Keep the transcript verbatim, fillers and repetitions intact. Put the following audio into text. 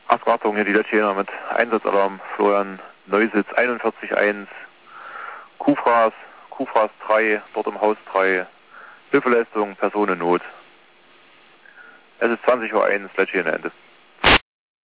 Achtung, hier die Letzte mit Einsatzalarm, Florian Neusitz einundvierzig eins, Kufras, Kufras drei, dort im Haus drei, Hilfeleistung, Personennot. Es ist zwanzig Uhr eins, Letzte Ende.